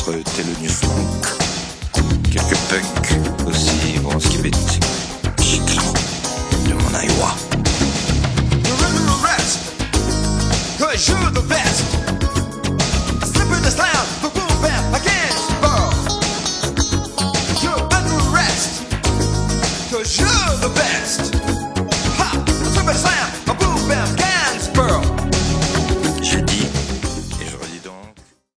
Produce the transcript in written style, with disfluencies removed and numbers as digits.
entre Thelonious Monk, quelques punks aussi, bon, ce qui est Chiclan de mon Iowa. You're under arrest, 'cause you're the best.